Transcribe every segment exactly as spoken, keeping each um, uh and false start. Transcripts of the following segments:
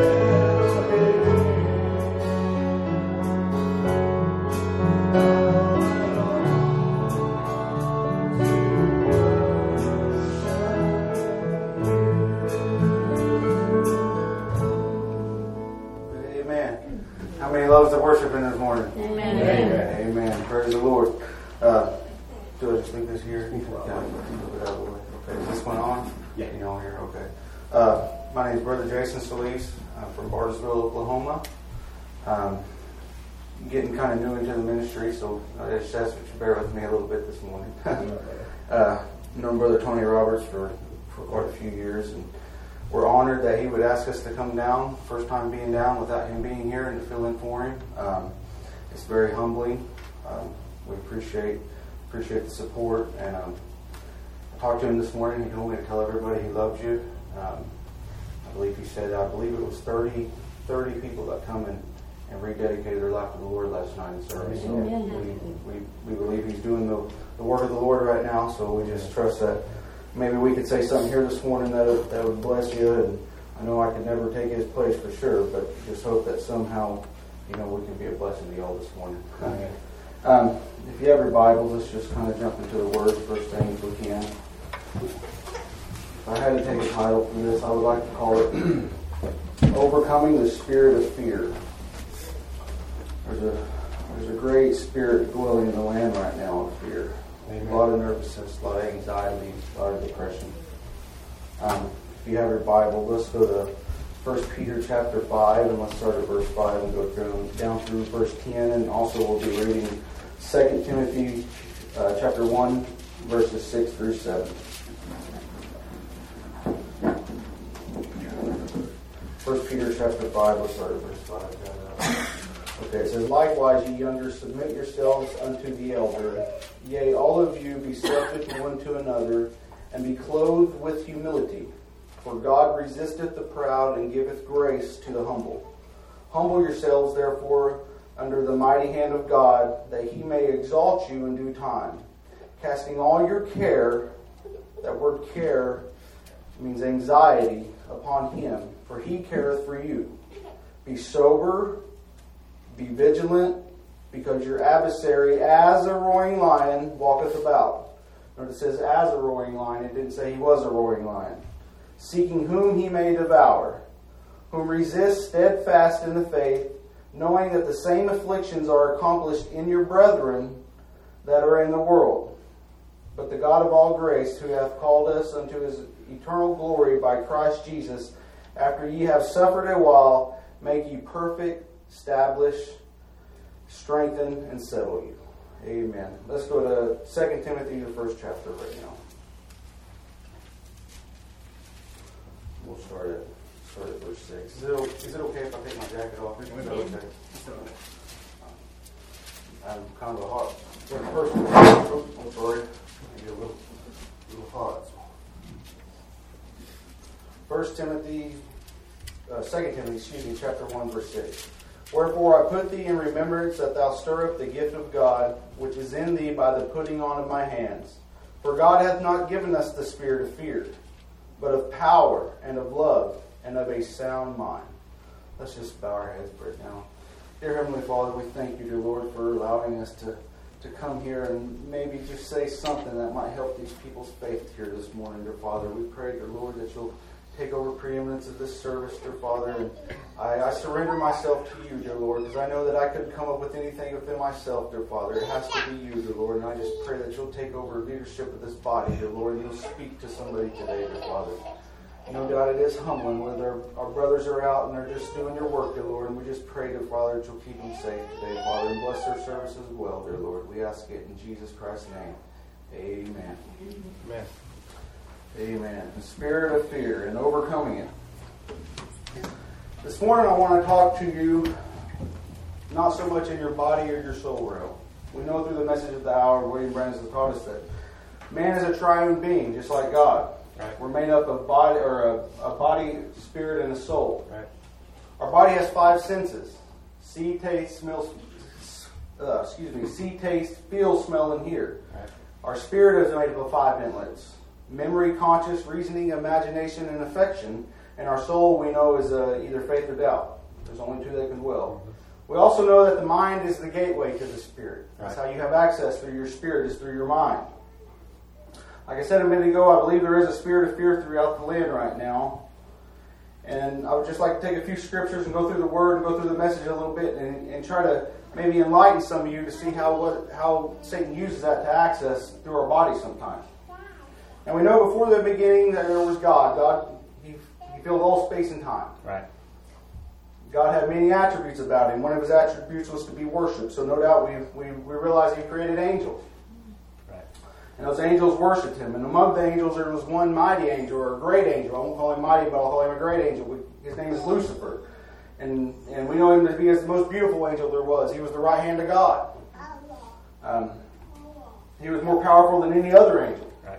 Loves the worshiping this morning. Amen. Amen. Amen. Praise the Lord. Uh, do I just leave this here? Okay. Is this one on? Yeah. You all here? Okay. Uh, my name is Brother Jason Solis. I'm from Bartlesville, Oklahoma. Um, getting kind of new into the ministry, so I just ask that you bear with me a little bit this morning. uh, known Brother Tony Roberts for, for quite a few years, and we're honored that he would ask us to come down, first time being down without him being here and to fill in for him. Um, it's very humbling. Um, we appreciate appreciate the support. And um, I talked to him this morning. He told me to tell everybody he loves you. Um, I believe he said, I believe it was thirty, thirty people that come and, and rededicated their life to the Lord last night in service. So we, we, we believe he's doing the, the work of the Lord right now, so we just trust that maybe we could say something here this morning that would, that would bless you. And I know I could never take his place for sure, but just hope that somehow, you know, we can be a blessing to y'all this morning. Amen. Um, if you have your Bibles, let's just kind of jump into the Word first thing if we can. If I had to take a title for this, I would like to call it Overcoming the Spirit of Fear. There's a, there's a great spirit dwelling in the land right now of fear. Amen. A lot of nervousness, a lot of anxiety, a lot of depression. Um, if you have your Bible, let's go to First Peter chapter five, and let's start at verse five and go through, down through verse ten, and also we'll be reading Second Timothy uh, chapter one, verses six through seven. First Peter chapter five, let's start at verse five. Okay, it says, Likewise, ye younger, submit yourselves unto the elder. Yea, all of you be subject one to another, and be clothed with humility. For God resisteth the proud, and giveth grace to the humble. Humble yourselves, therefore, under the mighty hand of God, that he may exalt you in due time. Casting all your care, that word care means anxiety, upon him, for he careth for you. Be sober, be vigilant, because your adversary, as a roaring lion, walketh about. Notice it says, as a roaring lion. It didn't say he was a roaring lion. Seeking whom he may devour. Whom resist steadfast in the faith, knowing that the same afflictions are accomplished in your brethren that are in the world. But the God of all grace, who hath called us unto his eternal glory by Christ Jesus, after ye have suffered a while, make you perfect, establish, strengthen, and settle you. Amen. Let's go to Second Timothy, the first chapter right now. We'll start at, start at verse six. Is it, is it okay if I take my jacket off? Is it okay? I'm kind of a hot person. Oh, I'm sorry. I get a little, little hot. First Timothy, uh, Second Timothy, excuse me, chapter one, verse six. Wherefore I put thee in remembrance that thou stir up the gift of God, which is in thee by the putting on of my hands. For God hath not given us the spirit of fear, but of power and of love and of a sound mind. Let's just bow our heads for it now. Dear Heavenly Father, we thank you, dear Lord, for allowing us to, to come here and maybe just say something that might help these people's faith here this morning, dear Father. We pray, dear Lord, that you'll take over preeminence of this service, dear Father, and I, I surrender myself to you, dear Lord, because I know that I couldn't come up with anything within myself, dear Father. It has to be you, dear Lord, and I just pray that you'll take over leadership of this body, dear Lord, and you'll speak to somebody today, dear Father. You know, God, it is humbling when our, our brothers are out and they're just doing your work, dear Lord, and we just pray, dear Father, that you'll keep them safe today, Father, and bless their service as well, dear Lord. We ask it in Jesus Christ's name. Amen. Amen. Amen. The spirit of fear and overcoming it. This morning I want to talk to you not so much in your body or your soul realm. We know through the message of the hour, William Branham has taught us that man is a triune being, just like God. Right. We're made up of body or a, a body, spirit, and a soul. Right. Our body has five senses: see, taste, smell. Uh, excuse me. See, taste, feel, smell, and hear. Right. Our spirit is made up of five inlets: memory, conscious, reasoning, imagination, and affection. And our soul, we know, is uh, either faith or doubt. There's only two that can dwell. We also know that the mind is the gateway to the spirit. That's how you have access through your spirit, is through your mind. Like I said a minute ago, I believe there is a spirit of fear throughout the land right now. And I would just like to take a few scriptures and go through the Word and go through the message a little bit and, and try to maybe enlighten some of you to see how what, how Satan uses that to access through our body sometimes. And we know before the beginning that there was God. God, He, he filled all space and time. Right. God had many attributes about Him. One of His attributes was to be worshipped. So no doubt we we, we realize He created angels. Right. And those angels worshipped Him. And among the angels there was one mighty angel, or a great angel. I won't call him mighty, but I'll call him a great angel. His name is Lucifer. And and we know him to be as the most beautiful angel there was. He was the right hand of God. Um, he was more powerful than any other angel. Right.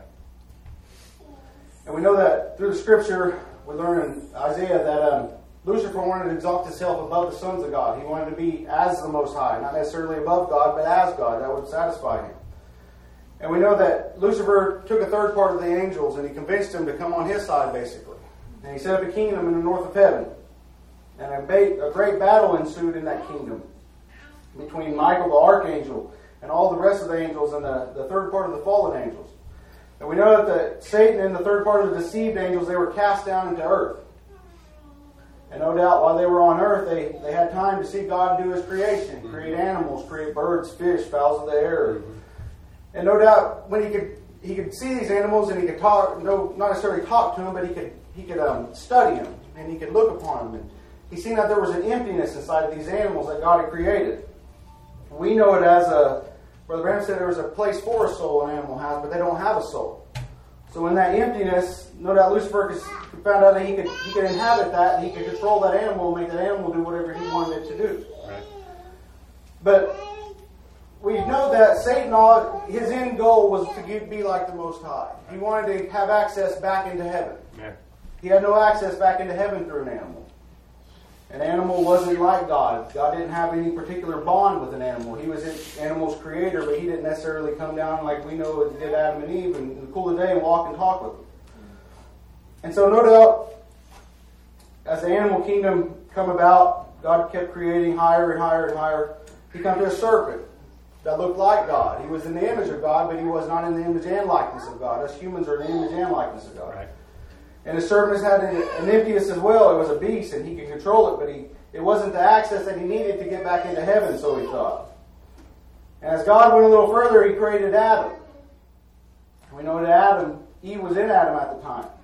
And we know that through the Scripture, we learn in Isaiah that um, Lucifer wanted to exalt himself above the sons of God. He wanted to be as the Most High, not necessarily above God, but as God. That would satisfy him. And we know that Lucifer took a third part of the angels and he convinced them to come on his side, basically. And he set up a kingdom in the north of heaven. And a, ba- a great battle ensued in that kingdom between Michael the archangel and all the rest of the angels and the, the third part of the fallen angels. And we know that the, Satan and the third part of the deceived angels, they were cast down into earth. And no doubt while they were on earth, they, they had time to see God do His creation, create animals, create birds, fish, fowls of the air. And no doubt when he could he could see these animals and he could talk, no, not necessarily talk to them, but he could he could um, study them and he could look upon them. And he seen that there was an emptiness inside of these animals that God had created. We know it as a, Brother Branham said there was a place for a soul an animal has, but they don't have a soul. So in that emptiness, no doubt Lucifer found out that he could he could inhabit that, and he could control that animal and make that animal do whatever he wanted it to do. Right. But we know that Satan, his end goal was to be like the Most High. He wanted to have access back into heaven. Yeah. He had no access back into heaven through an animal. An animal wasn't like God. God didn't have any particular bond with an animal. He was an animal's creator, but He didn't necessarily come down like we know it did Adam and Eve and in the cool of the day and walk and talk with them. And so no doubt, as the animal kingdom come about, God kept creating higher and higher and higher. He come to a serpent that looked like God. He was in the image of God, but he was not in the image and likeness of God. Us humans are in the image and likeness of God. Right. And the serpent had an, an emptiness as well. It was a beast, and he could control it, but he it wasn't the access that he needed to get back into heaven, so he thought. And as God went a little further, He created Adam. We know that Adam, Eve was in Adam at the time.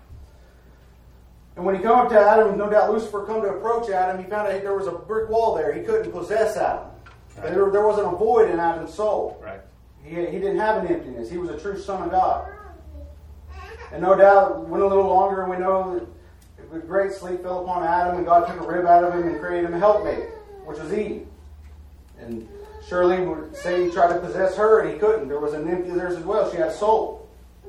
And when he come up to Adam, no doubt Lucifer come to approach Adam, he found out there was a brick wall there. He couldn't possess Adam. Right. There, there wasn't a void in Adam's soul. Right. He, he didn't have an emptiness. He was a true son of God. And no doubt, went a little longer, and we know that a great sleep fell upon Adam, and God took a rib out of him and created him a helpmate, which was Eve. And surely Satan tried to possess her, and he couldn't. There was an empty there as well. She had a soul.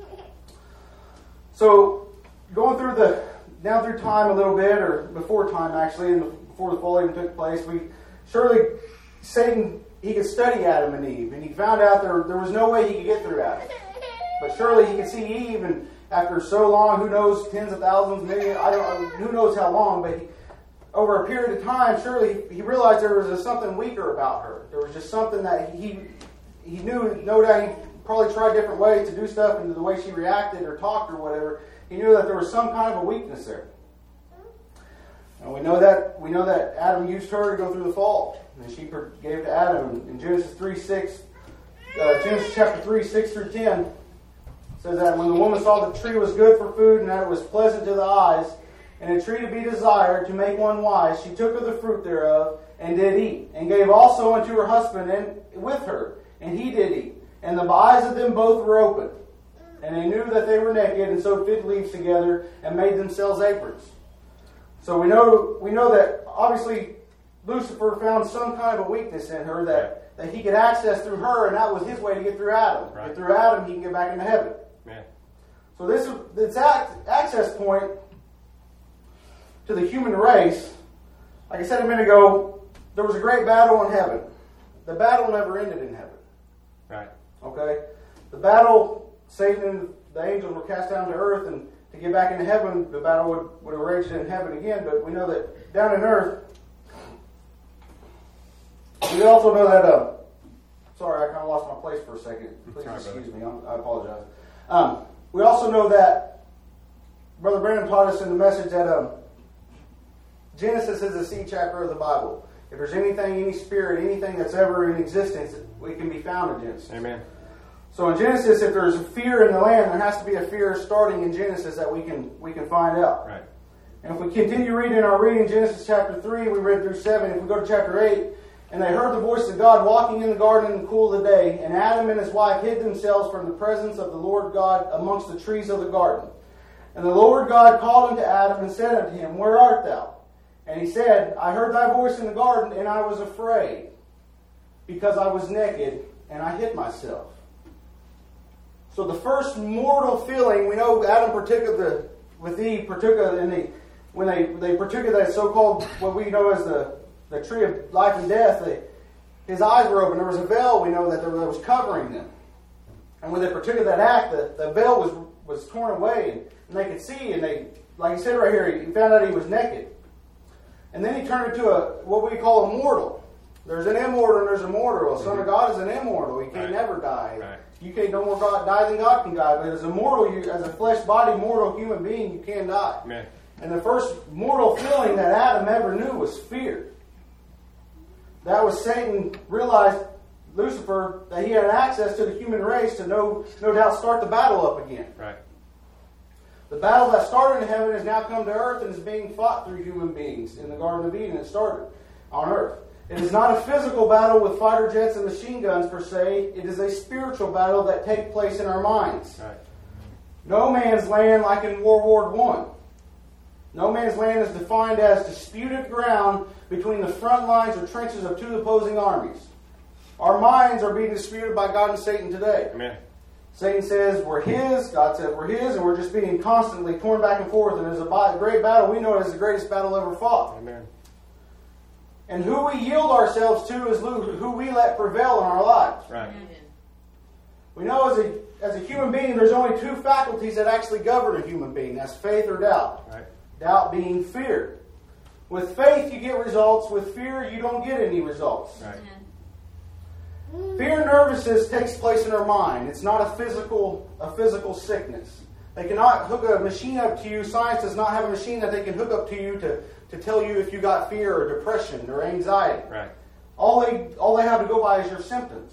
So, going through the, down through time a little bit, or before time actually, and before the fall even took place, we surely Satan, he could study Adam and Eve, and he found out there, there was no way he could get through Adam. But surely he could see Eve, and after so long, who knows, tens of thousands, maybe, I don't, who knows how long, but he, over a period of time, surely he realized there was just something weaker about her. There was just something that he he knew, no doubt he probably tried different ways to do stuff, and the way she reacted or talked or whatever, he knew that there was some kind of a weakness there. And we know that we know that Adam used her to go through the fall, and she gave to Adam in Genesis three six, uh, Genesis chapter three six through ten. Says that when the woman saw that the tree was good for food and that it was pleasant to the eyes, and a tree to be desired to make one wise, she took of the fruit thereof and did eat, and gave also unto her husband and with her, and he did eat. And the eyes of them both were opened, and they knew that they were naked, and sewed fig leaves together and made themselves aprons. So we know we know that obviously Lucifer found some kind of a weakness in her that, that he could access through her, and that was his way to get through Adam. Right. Get through Adam, he can get back into heaven. Yeah. So this is this access point to the human race. Like I said a minute ago, there was a great battle in heaven. The battle never ended in heaven. Right. Okay? The battle, Satan and the angels were cast down to earth, and to get back into heaven, the battle would, would have raged in heaven again. But we know that down in earth, we also know that, uh, sorry, I kind of lost my place for a second. Please Sorry, excuse brother. me. I apologize. Um, we also know that Brother Brandon taught us in the message that um, Genesis is the seed chapter of the Bible. If there's anything, any spirit, anything that's ever in existence, it can be found in Genesis. Amen. So in Genesis, if there's a fear in the land, there has to be a fear starting in Genesis that we can we can find out. Right. And if we continue reading our reading, Genesis chapter three, we read through seven. If we go to chapter eight, and they heard the voice of God walking in the garden in the cool of the day, and Adam and his wife hid themselves from the presence of the Lord God amongst the trees of the garden. And the Lord God called unto Adam and said unto him, Where art thou? And he said, I heard thy voice in the garden, and I was afraid, because I was naked, and I hid myself. So the first mortal feeling, we know Adam partook of the, with Eve, partook of, and they, when they, they partook of that so-called, what we know as the, the tree of life and death, they, his eyes were open. There was a veil, we know, that there, that was covering them. And when they partook of that act, the, the veil was, was torn away, and they could see, and they, like he said right here, he found out he was naked. And then he turned into a what we call a mortal. There's an immortal and there's a mortal. A son of God is an immortal. He can't Right. never die. Right. You can't no more God, die than God can die. But as a mortal, you, as a flesh body mortal human being, you can die. Amen. And the first mortal feeling that Adam ever knew was fear. That was Satan realized, Lucifer, that he had access to the human race to no, no doubt start the battle up again. Right. The battle that started in heaven has now come to earth and is being fought through human beings. In the Garden of Eden, it started on earth. It is not a physical battle with fighter jets and machine guns per se. It is a spiritual battle that takes place in our minds. Right. No man's land like in World War One. No man's land is defined as disputed ground between the front lines or trenches of two opposing armies. Our minds are being disputed by God and Satan today. Amen. Satan says we're his, God says we're his, and we're just being constantly torn back and forth. And there's a great battle. We know it as the greatest battle ever fought. Amen. And who we yield ourselves to is who we let prevail in our lives. Right. We know as a, as a human being, there's only two faculties that actually govern a human being. That's faith or doubt. Right. Doubt being fear. With faith, you get results. With fear, you don't get any results. Right. Fear and nervousness takes place in our mind. It's not a physical a physical sickness. They cannot hook a machine up to you. Science does not have a machine that they can hook up to you to, to tell you if you got fear or depression or anxiety. Right. All they all they have to go by is your symptoms.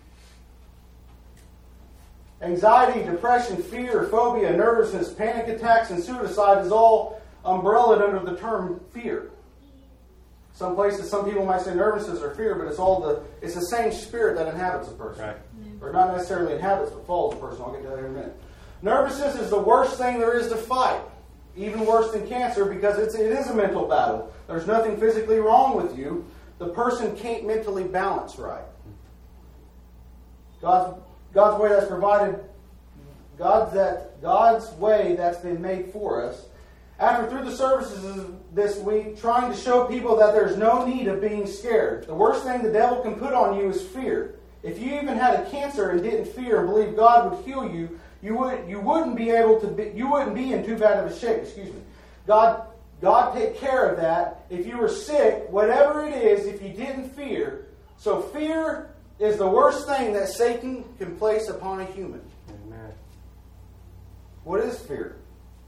Anxiety, depression, fear, phobia, nervousness, panic attacks, and suicide is all umbrellaed under the term fear. Some places, some people might say nervousness or fear, but it's all the it's the same spirit that inhabits a person. Right. Or not necessarily inhabits, but follows a person. I'll get to that in a minute. Nervousness is the worst thing there is to fight. Even worse than cancer, because it's, it is a mental battle. There's nothing physically wrong with you. The person can't mentally balance right. God's God's way that's provided, God's that God's way that's been made for us. After through the services this week, trying to show people that there's no need of being scared. The worst thing the devil can put on you is fear. If you even had a cancer and didn't fear and believe God would heal you, you would you wouldn't be able to be you wouldn't be in too bad of a shape. Excuse me. God God take care of that. If you were sick, whatever it is, if you didn't fear, so fear is the worst thing that Satan can place upon a human. Amen. What is fear?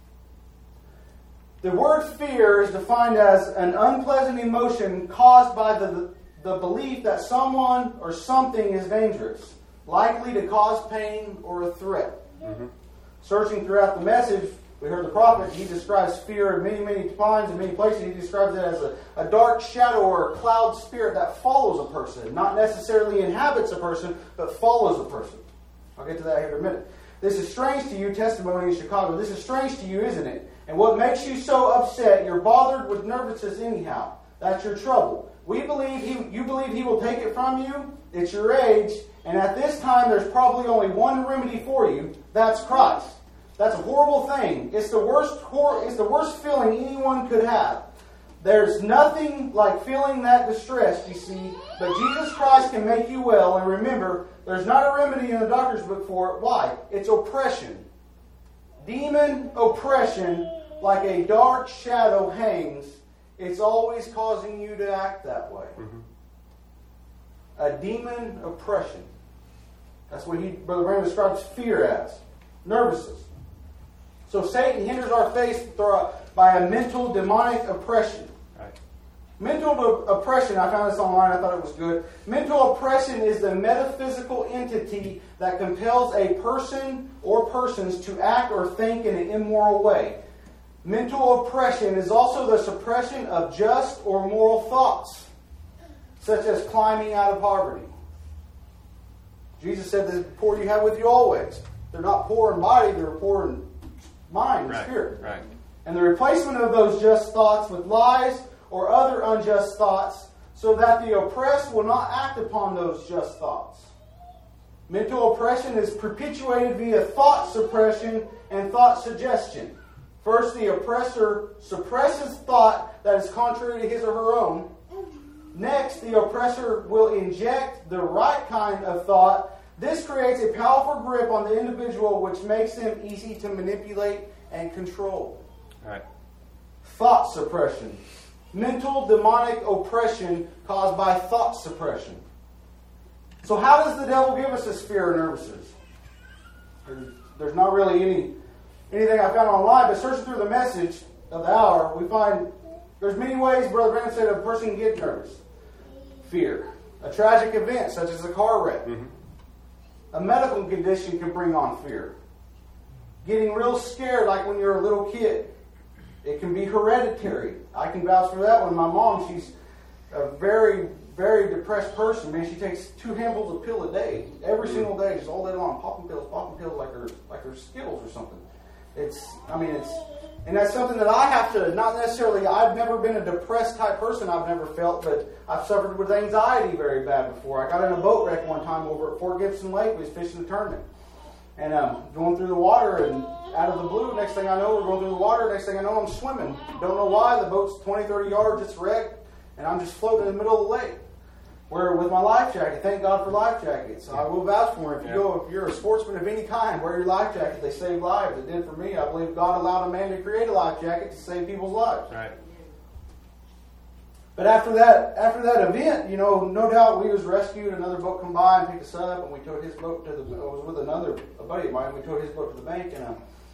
The word fear is defined as an unpleasant emotion caused by the, the belief that someone or something is dangerous, likely to cause pain or a threat. Mm-hmm. Searching throughout the message, we heard the prophet, he describes fear in many, many times, in many places. He describes it as a, a dark shadow or a cloud spirit that follows a person, not necessarily inhabits a person, but follows a person. I'll get to that here in a minute. This is strange to you, testimony in Chicago. This is strange to you, isn't it? And what makes you so upset, you're bothered with nervousness anyhow. That's your trouble. We believe he, you believe he will take it from you. It's your age. And at this time, there's probably only one remedy for you. That's Christ. That's a horrible thing. It's the worst, hor- it's the worst feeling anyone could have. There's nothing like feeling that distressed, you see. But Jesus Christ can make you well. And remember, there's not a remedy in the doctor's book for it. Why? It's oppression. demon oppression, like a dark shadow hangs, it's always causing you to act that way. Mm-hmm. A demon oppression. That's what he, Brother Branham describes fear as. Nervousness. So Satan hinders our faith by a mental demonic oppression. Right. Mental oppression, I found this online, I thought it was good. Mental oppression is the metaphysical entity that compels a person or persons to act or think in an immoral way. Mental oppression is also the suppression of just or moral thoughts, such as climbing out of poverty. Jesus said, the poor you have with you always. They're not poor in body, they're poor in mind and right, spirit. Right. And the replacement of those just thoughts with lies or other unjust thoughts, so that the oppressed will not act upon those just thoughts. Mental oppression is perpetuated via thought suppression and thought suggestion. First, the oppressor suppresses thought that is contrary to his or her own. Next, the oppressor will inject the right kind of thought. This creates a powerful grip on the individual, which makes them easy to manipulate and control. All right. Thought suppression. Mental demonic oppression caused by thought suppression. So how does the devil give us this fear and nervousness? There's not really any anything I found online, but searching through the message of the hour, we find there's many ways, Brother Branham said, a person can get nervous. Fear. A tragic event, such as a car wreck. Mm-hmm. A medical condition can bring on fear. Getting real scared like when you're a little kid. It can be hereditary. I can vouch for that one. My mom, she's a very, very depressed person. Man, she takes two handfuls of pill a day. Every single day, just all day long. Popping pills, popping pills like her, like her Skittles or something. It's, I mean, it's, and that's something that I have to, not necessarily, I've never been a depressed type person, I've never felt, but I've suffered with anxiety very bad before. I got in a boat wreck one time over at Fort Gibson Lake. We was fishing a tournament. And um, going through the water, and out of the blue, next thing I know, we're going through the water, next thing I know, I'm swimming. Don't know why, the boat's twenty, thirty yards, it's wrecked, and I'm just floating in the middle of the lake. Where with my life jacket, thank God for life jackets. So I will vouch for it. If you yeah. go, if you're a sportsman of any kind, wear your life jacket. They save lives. It did for me. I believe God allowed a man to create a life jacket to save people's lives. Right. But after that, after that event, you know, no doubt we was rescued. Another boat come by and picked us up, and we towed his boat to the. I was with another a buddy of mine. We towed his boat to the bank, and uh,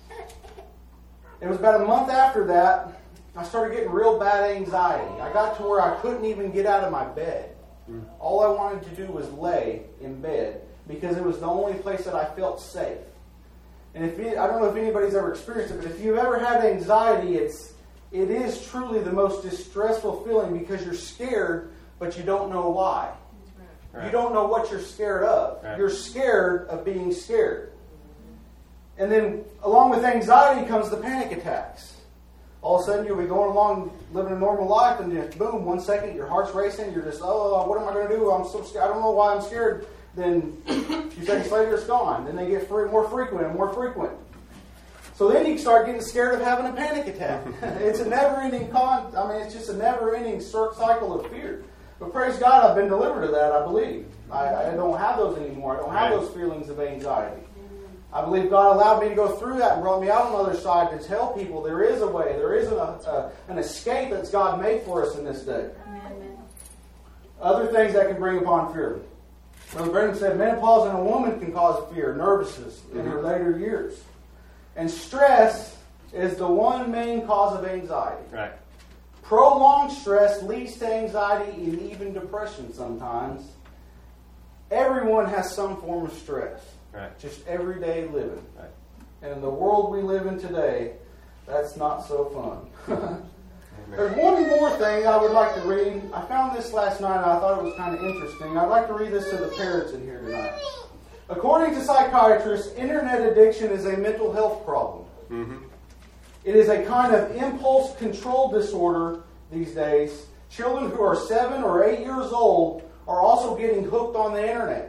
it was about a month after that I started getting real bad anxiety. I got to where I couldn't even get out of my bed. All I wanted to do was lay in bed because it was the only place that I felt safe. And if you, I don't know if anybody's ever experienced it, but if you've ever had anxiety, it's it is truly the most distressful feeling because you're scared, but you don't know why. Right. You don't know what you're scared of. Right. You're scared of being scared. And then along with anxiety comes the panic attacks. All of a sudden, you'll be going along, living a normal life, and just boom, one second, your heart's racing. You're just, oh, what am I going to do? I'm so scared. I don't know why I'm scared. Then a few seconds later, it's gone. Then they get free, more frequent and more frequent. So then you start getting scared of having a panic attack. It's a never-ending con. I mean, it's just a never-ending cycle of fear. But praise God, I've been delivered of that. I believe I, I don't have those anymore. I don't have those feelings of anxiety. I believe God allowed me to go through that and brought me out on the other side to tell people there is a way, there is an, a, an escape that God made for us in this day. Amen. Other things that can bring upon fear. Brother Branham said menopause in a woman can cause fear, nervousness in mm-hmm. her later years. And stress is the one main cause of anxiety. Right. Prolonged stress leads to anxiety and even depression sometimes. Everyone has some form of stress. Right. Just everyday living. Right. And in the world we live in today, that's not so fun. There's one more thing I would like to read. I found this last night and I thought it was kind of interesting. I'd like to read this to the parents in here tonight. According to psychiatrists, internet addiction is a mental health problem. Mm-hmm. It is a kind of impulse control disorder these days. Children who are seven or eight years old are also getting hooked on the internet.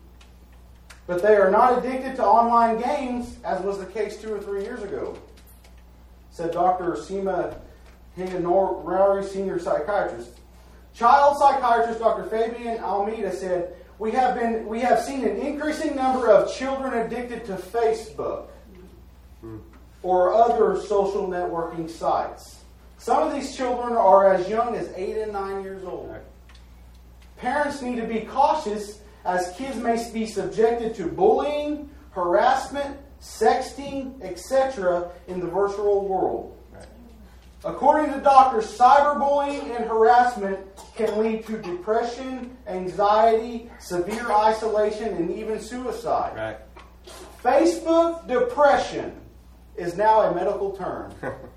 But they are not addicted to online games, as was the case two or three years ago, said Doctor Seema Hinganori, senior psychiatrist. Child psychiatrist Doctor Fabian Almeida said, "We have been we have seen an increasing number of children addicted to Facebook." Hmm. or other social networking sites. Some of these children are as young as eight and nine years old. Parents need to be cautious as kids may be subjected to bullying, harassment, sexting, et cetera in the virtual world. According to doctors, cyberbullying and harassment can lead to depression, anxiety, severe isolation, and even suicide. Right. Facebook depression is now a medical term.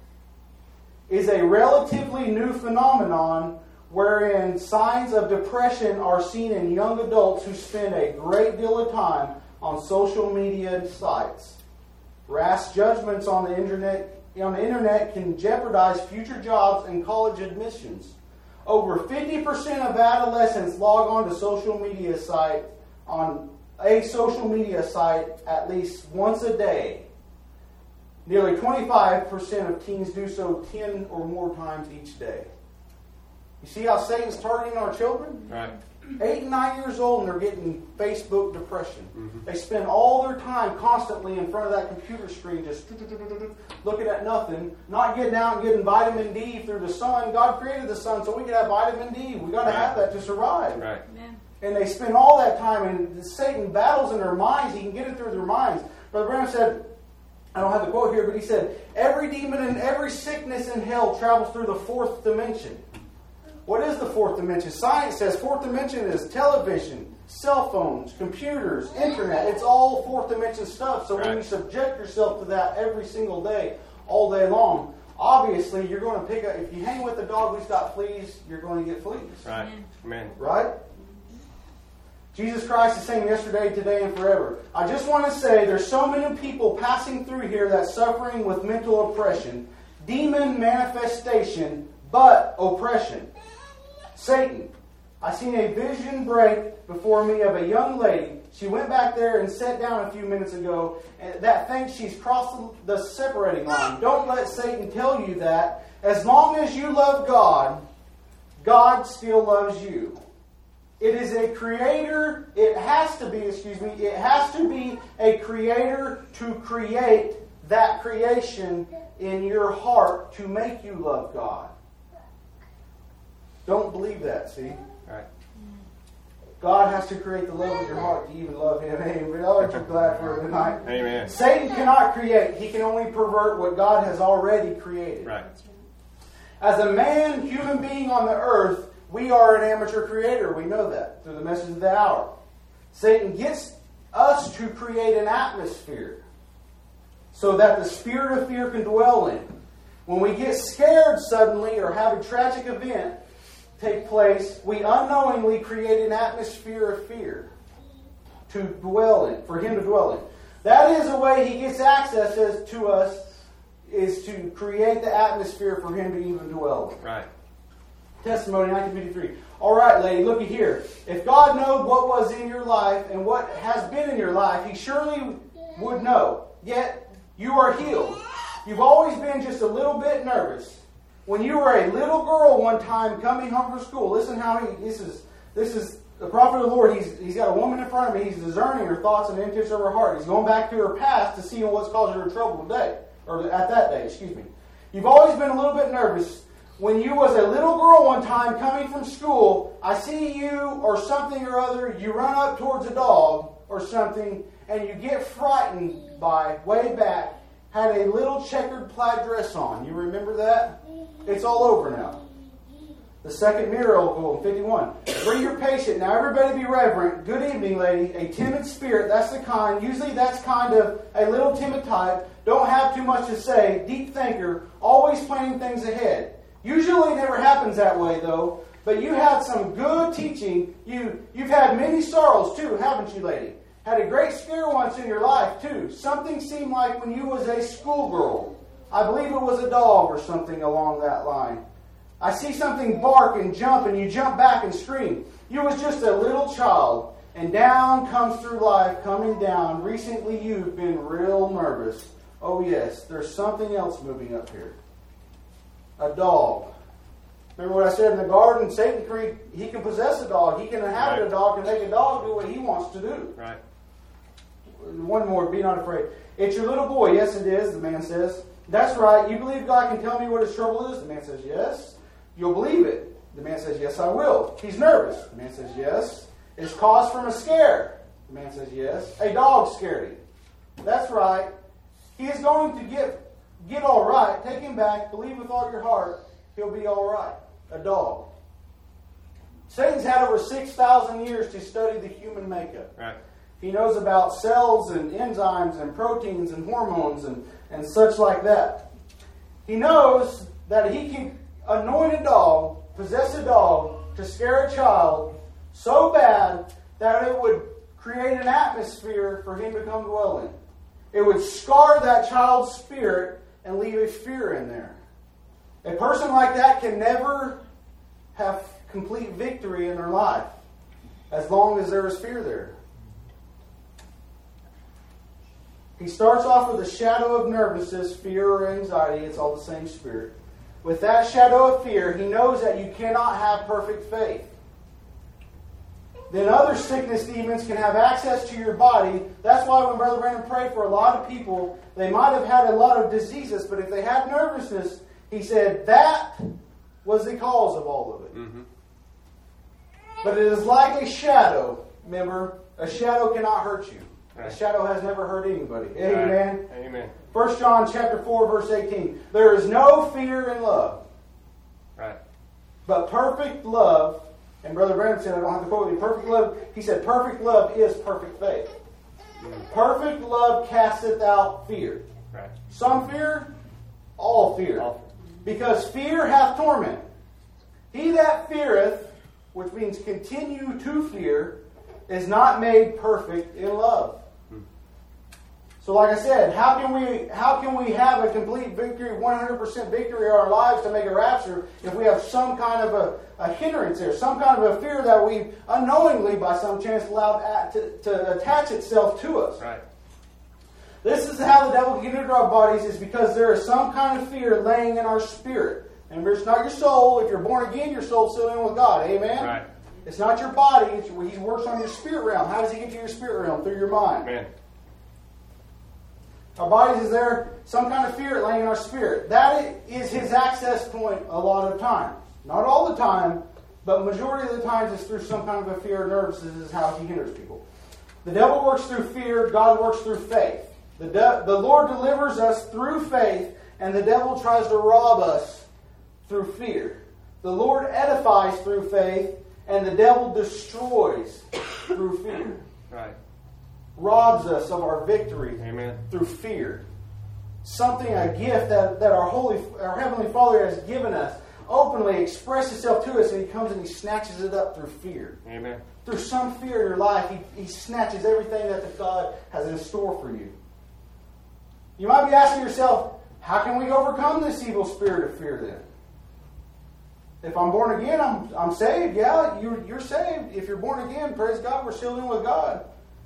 Is a relatively new phenomenon wherein signs of depression are seen in young adults who spend a great deal of time on social media sites. Rash judgments on the internet on the internet can jeopardize future jobs and college admissions. Over fifty percent of adolescents log on to social media site on a social media site at least once a day. Nearly twenty-five percent of teens do so ten or more times each day. You see how Satan's targeting our children? Right. Eight and nine years old and they're getting Facebook depression. Mm-hmm. They spend all their time constantly in front of that computer screen just looking at nothing, not getting out and getting vitamin D through the sun. God created the sun so we can have vitamin D. We've got to right. have that to survive. Right. Amen. And they spend all that time, and Satan battles in their minds. He can get it through their minds. Brother Branham said, I don't have the quote here, but he said, every demon and every sickness in hell travels through the fourth dimension. What is the fourth dimension? Science says fourth dimension is television, cell phones, computers, internet. It's all fourth dimension stuff. So right. when you subject yourself to that every single day, all day long, obviously you're going to pick up, if you hang with a dog who's got fleas, you're going to get fleas. Right. Amen. Right? Jesus Christ is saying yesterday, today, and forever. I just want to say there's so many people passing through here that's suffering with mental oppression, demon manifestation, but oppression. Satan. I seen a vision break before me of a young lady. She went back there and sat down a few minutes ago, and that thinks she's crossed the separating line. Don't let Satan tell you that. As long as you love God, God still loves you. It is a creator, it has to be, excuse me, it has to be a creator to create that creation in your heart to make you love God. Don't believe that, see? Right. God has to create the love in your heart to even love Him. Amen. Aren't you glad for it tonight? Amen. Satan cannot create. He can only pervert what God has already created. Right. As a man, human being on the earth, we are an amateur creator. We know that through the message of the hour. Satan gets us to create an atmosphere so that the spirit of fear can dwell in. When we get scared suddenly or have a tragic event take place, we unknowingly create an atmosphere of fear to dwell in, for him to dwell in. That is a way he gets access as, to us, is to create the atmosphere for him to even dwell in. Right. Testimony nineteen fifty-three. All right, lady, looky here. If God knowed what was in your life and what has been in your life, He surely would know. Yet, you are healed. You've always been just a little bit nervous. When you were a little girl one time coming home from school, listen how he, this is, this is the prophet of the Lord. He's, he's got a woman in front of me. He's discerning her thoughts and intents of her heart. He's going back to her past to see what's causing her trouble today, or at that day, excuse me. You've always been a little bit nervous. When you was a little girl one time coming from school, I see you or something or other, you run up towards a dog or something, and you get frightened by, way back, had a little checkered plaid dress on. You remember that? It's all over now. The second miracle in fifty-one. Bring your patient. Now everybody be reverent. Good evening, lady. A timid spirit, that's the kind. Usually that's kind of a little timid type. Don't have too much to say. Deep thinker. Always planning things ahead. Usually it never happens that way, though. But you had some good teaching. You, you've had many sorrows, too, haven't you, lady? Had a great scare once in your life, too. Something seemed like when you was a schoolgirl. I believe it was a dog or something along that line. I see something bark and jump, and you jump back and scream. You was just a little child, and down comes through life, coming down. Recently you've been real nervous. Oh yes, there's something else moving up here. A dog. Remember what I said in the garden? Satan, he can possess a dog. He can inhabit right. a dog and make a dog do what he wants to do. Right. one more, be not afraid. It's your little boy. Yes, it is, the man says. That's right. You believe God can tell me what his trouble is? The man says, yes. You'll believe it. The man says, yes, I will. He's nervous. The man says, yes. It's caused from a scare. The man says, yes. A dog scared him. That's right. He is going to get, get all right. Take him back. Believe with all your heart. He'll be all right. A dog. Satan's had over six thousand years to study the human makeup. Right. He knows about cells and enzymes and proteins and hormones and, and such like that. He knows that he can anoint a dog, possess a dog, to scare a child so bad that it would create an atmosphere for him to come dwell in. It would scar that child's spirit and leave a fear in there. A person like that can never have complete victory in their life as long as there is fear there. He starts off with a shadow of nervousness, fear, or anxiety. It's all the same spirit. With that shadow of fear, he knows that you cannot have perfect faith. Then other sickness demons can have access to your body. That's why when Brother Brandon prayed for a lot of people, they might have had a lot of diseases, but if they had nervousness, he said that was the cause of all of it. Mm-hmm. But it is like a shadow. Remember, a shadow cannot hurt you. Right. A shadow has never hurt anybody. Amen. Right. Amen. First John chapter four, verse eighteen. There is no fear in love. Right. But perfect love, and Brother Brandon said, I don't have to quote you, perfect love, he said, perfect love is perfect faith. Mm. Perfect love casteth out fear. Right. Some fear, all fear. All fear. Because fear hath torment. He that feareth, which means continue to fear, is not made perfect in love. Hmm. So like I said, how can we how can we have a complete victory, one hundred percent victory in our lives to make a rapture if we have some kind of a, a hindrance there, some kind of a fear that we unknowingly, by some chance, allowed to, to attach itself to us? Right. This is how the devil can get into our bodies, is because there is some kind of fear laying in our spirit. And it's not your soul. If you're born again, your soul's still in with God. Amen? Right. It's not your body. It's, he works on your spirit realm. How does he get to your spirit realm? Through your mind. Amen. Our bodies, is there some kind of fear laying in our spirit. That is his access point a lot of times. Not all the time, but majority of the times it's through some kind of a fear or nervousness is how he hinders people. The devil works through fear. God works through faith. The, de- the Lord delivers us through faith, and the devil tries to rob us through fear. The Lord edifies through faith, and the devil destroys through fear. Right. Robs us of our victory. Amen. Through fear. Something, a gift that, that our holy, our Heavenly Father has given us, openly express itself to us, and he comes and he snatches it up through fear. Amen. Through some fear in your life, he, he snatches everything that the God has in store for you. You might be asking yourself, how can we overcome this evil spirit of fear then? If I'm born again, I'm I'm saved. Yeah, you're, you're saved. If you're born again, praise God, we're still in with God.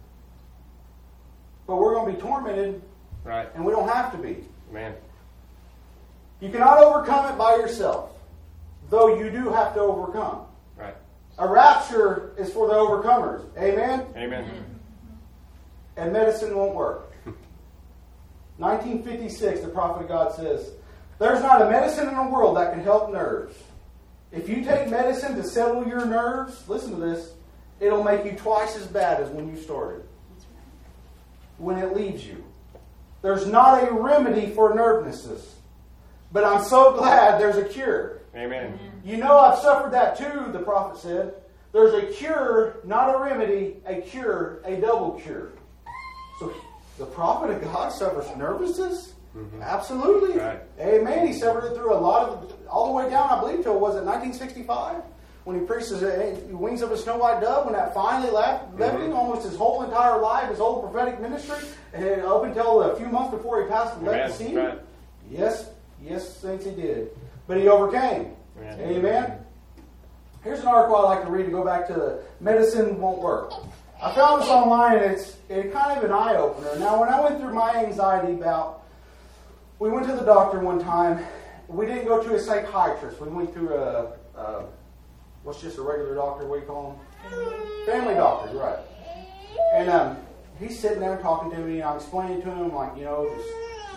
But we're going to be tormented. Right. And we don't have to be. Amen. You cannot overcome it by yourself, though you do have to overcome. Right. A rapture is for the overcomers. Amen? Amen. And medicine won't work. nineteen fifty-six, the prophet of God says, there's not a medicine in the world that can help nerves. If you take medicine to settle your nerves, listen to this, it'll make you twice as bad as when you started. When it leaves you. There's not a remedy for nervousness. But I'm so glad there's a cure. Amen. You know I've suffered that too, the prophet said. There's a cure, not a remedy, a cure, a double cure. So the prophet of God suffers nervousness? Mm-hmm. Absolutely. Right. Amen. He suffered it through a lot of, all the way down, I believe, till, was it nineteen sixty-five? When he preached his wings of a snow white dove, when that finally left, left mm-hmm. him almost his whole entire life, his whole prophetic ministry, and up until a few months before he passed and left the scene. Right. Yes, yes, saints, he did. But he overcame. Amen. Amen. Here's an article I like to read to go back to the medicine won't work. I found this online, and it's it kind of an eye-opener. Now, when I went through my anxiety bout, we went to the doctor one time. We didn't go to a psychiatrist. We went to a, a what's just a regular doctor? What do you call them? Family doctor, right. And um, he's sitting there talking to me, and I'm explaining to him, like, you know, just,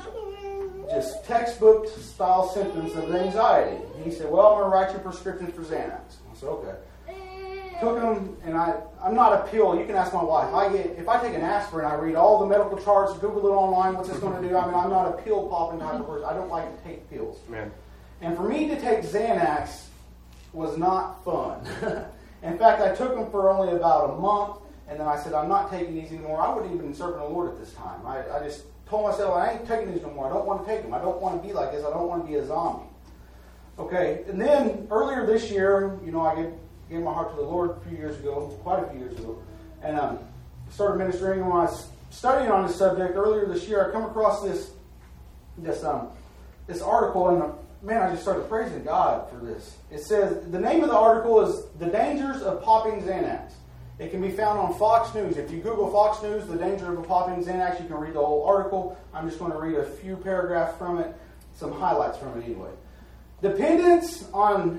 just textbook style symptoms of anxiety. And he said, well, I'm going to write you a prescription for Xanax. I said, okay. Took him, and I, I'm not a pill. You can ask my wife. I get if I take an aspirin, I read all the medical charts, Google it online, what's this going to do? I mean, I'm not a pill popping type of person. I don't like to take pills. Man. And for me to take Xanax was not fun. In fact, I took them for only about a month, and then I said, I'm not taking these anymore. I wouldn't even serve the Lord at this time. I, I just told myself, I ain't taking these no more. I don't want to take them. I don't want to be like this. I don't want to be a zombie. Okay, and then earlier this year, you know, I gave, gave my heart to the Lord a few years ago, quite a few years ago, and um, started ministering. And when I was studying on this subject earlier this year, I come across this this um this article, and man, I just started praising God for this. It says, the name of the article is The Dangers of Popping Xanax. It can be found on Fox News. If you Google Fox News, The Danger of Popping Xanax, you can read the whole article. I'm just going to read a few paragraphs from it, some highlights from it anyway. Dependence on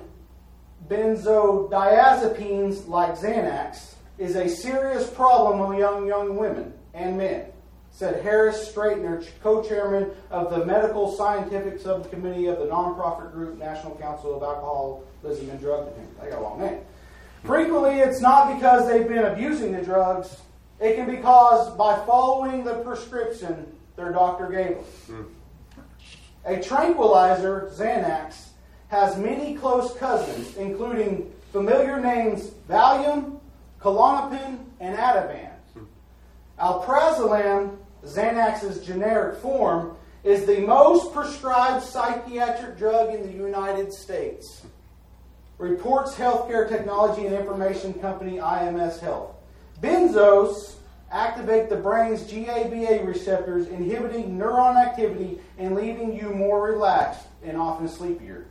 benzodiazepines like Xanax is a serious problem among young, young women and men, said Harris Straightner, co-chairman of the Medical Scientific Subcommittee of the nonprofit group National Council of Alcoholism and Drug Dependence. I got a long name. Frequently, it's not because they've been abusing the drugs. It can be caused by following the prescription their doctor gave them. Mm. A tranquilizer, Xanax, has many close cousins, including familiar names Valium, Klonopin, and Ativan. Mm. Alprazolam, Xanax's generic form, is the most prescribed psychiatric drug in the United States. Reports healthcare technology and information company I M S Health. Benzos activate the brain's G A B A receptors, inhibiting neuron activity and leaving you more relaxed and often sleepier.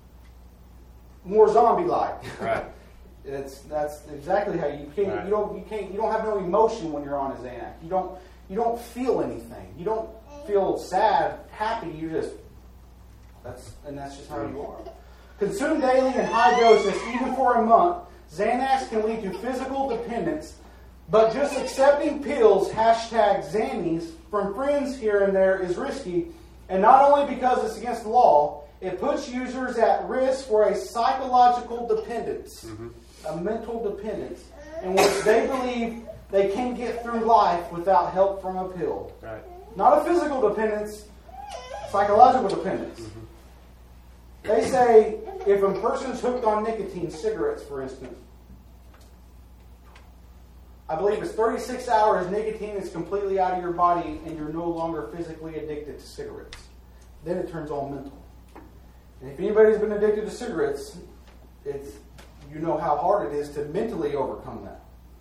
More zombie-like. Right. It's that's exactly how you can't. Right. You don't. You can't. You don't have no emotion when you're on a Xanax. You don't. You don't feel anything. You don't feel sad, happy. You just. That's and that's just how you are. Consumed daily in high doses, even for a month, Xanax can lead to physical dependence. But just accepting pills, hashtag Xannies, from friends here and there is risky, and not only because it's against the law. It puts users at risk for a psychological dependence, mm-hmm. a mental dependence, in which they believe they can't get through life without help from a pill. Right. Not a physical dependence, psychological dependence. Mm-hmm. They say if a person's hooked on nicotine, cigarettes for instance, I believe it's thirty-six hours nicotine is completely out of your body and you're no longer physically addicted to cigarettes. Then it turns all mental. And if anybody's been addicted to cigarettes, it's you know how hard it is to mentally overcome that.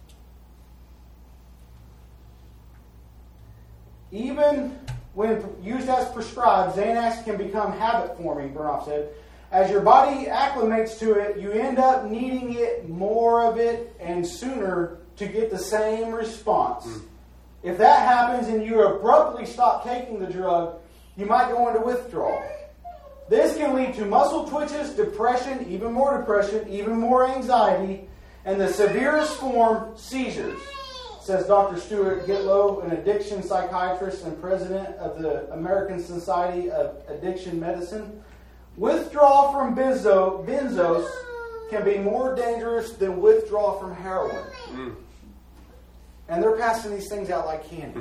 Even when used as prescribed, Xanax can become habit-forming, Burnoff said. As your body acclimates to it, you end up needing it, more of it, and sooner to get the same response. Mm. If that happens and you abruptly stop taking the drug, you might go into withdrawal. This can lead to muscle twitches, depression, even more depression, even more anxiety, and the severest form, seizures, says Doctor Stuart Gitlow, an addiction psychiatrist and president of the American Society of Addiction Medicine. Withdrawal from benzo, benzos can be more dangerous than withdrawal from heroin. Mm. And they're passing these things out like candy.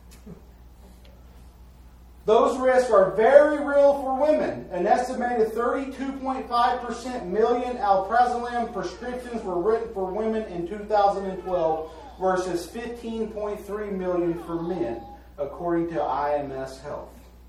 Those risks are very real for women. An estimated thirty-two point five percent million alprazolam prescriptions were written for women in two thousand twelve versus fifteen point three million for men, according to I M S Health.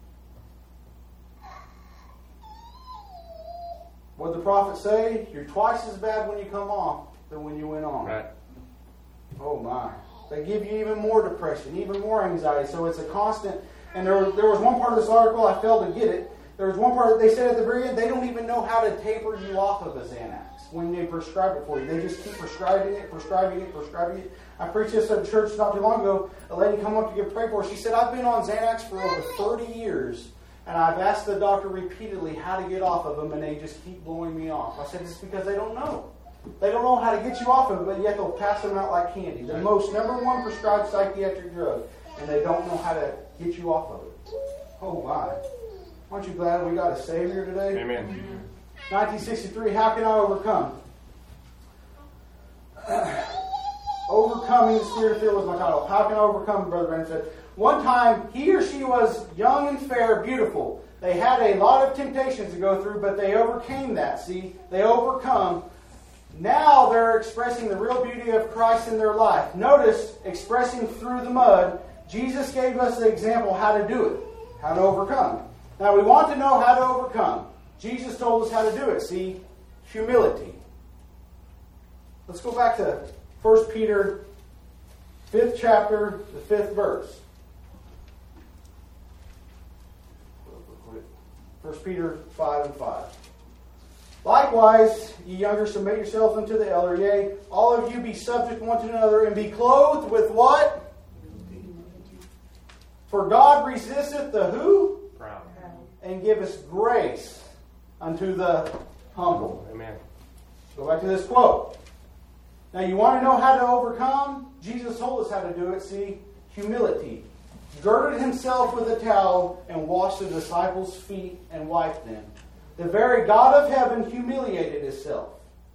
What did the prophet say? You're twice as bad when you come off than when you went on. Right. Oh my. They give you even more depression, even more anxiety. So it's a constant. And there, there was one part of this article, I failed to get it. There was one part that they said at the very end, they don't even know how to taper you off of a Xanax when they prescribe it for you. They just keep prescribing it, prescribing it, prescribing it. I preached this at a church not too long ago. A lady come up to get prayed for. She said, I've been on Xanax for over thirty years, and I've asked the doctor repeatedly how to get off of them, and they just keep blowing me off. I said, it's because they don't know. They don't know how to get you off of it, but yet they'll pass them out like candy. The most number one prescribed psychiatric drug, and they don't know how to get you off of it. Oh my. Aren't you glad we got a Savior today? Amen. nineteen sixty-three, how can I overcome? Overcoming the Spirit of Fear was my title. How can I overcome, Brother Brandon said. One time, he or she was young and fair, beautiful. They had a lot of temptations to go through, but they overcame that. See, they overcome. Now they're expressing the real beauty of Christ in their life. Notice, expressing through the mud, Jesus gave us the example how to do it, how to overcome. Now we want to know how to overcome. Jesus told us how to do it. See, humility. Let's go back to First Peter, fifth chapter, the fifth verse. First Peter five and five. Likewise, ye younger, submit yourselves unto the elder. Yea, all of you be subject one to another, and be clothed with what? For God resisteth the who? Proud. And giveth grace unto the humble. Amen. Go back to this quote. Now you want to know how to overcome? Jesus told us how to do it. See, humility. Girded himself with a towel and washed the disciples' feet and wiped them. The very God of heaven humiliated himself.